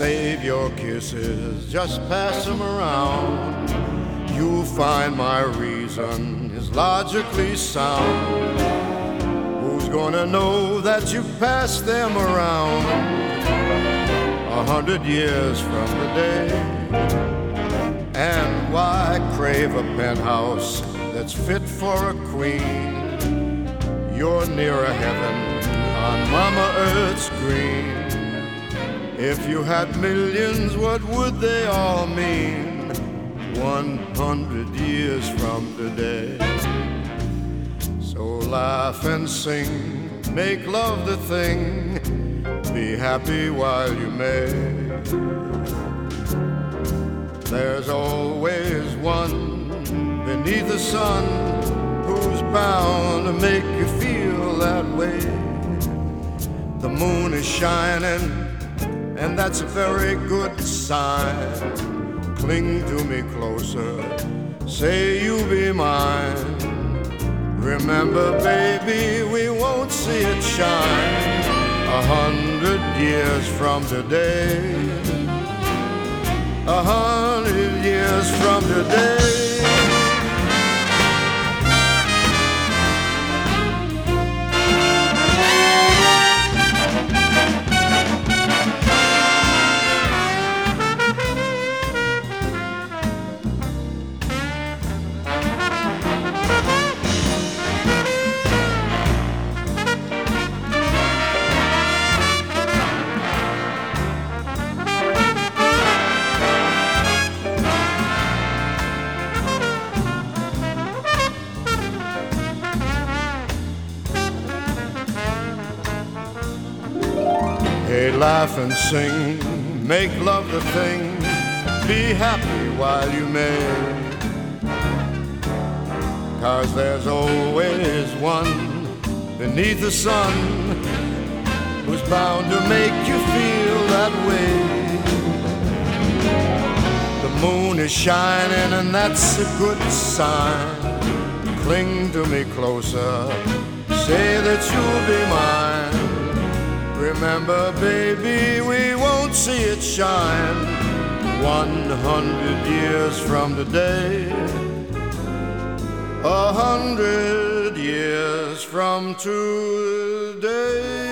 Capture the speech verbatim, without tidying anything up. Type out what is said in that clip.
save your kisses, just pass them around. You'll find my reason is logically sound. Who's gonna know that you passed them around a hundred years from today? And why crave a penthouse that's fit for a queen? You're nearer heaven on Mama Earth's green. If you had millions, what would they all mean one hundred years from today? So laugh and sing, make love the thing, be happy while you may. There's always one beneath the sun who's bound to make you feel that way. The moon is shining, and that's a very good sign. Cling to me closer, say you'll be mine. Remember, baby, we won't see it shine a hundred years from today. A hundred years from today. Hey, laugh and sing, make love the thing, be happy while you may. 'Cause there's always one beneath the sun who's bound to make you feel that way. The moon is shining, and that's a good sign. Cling to me closer, say that you'll be mine. Remember, baby, we won't see it shine one hundred years from today. A hundred years from today.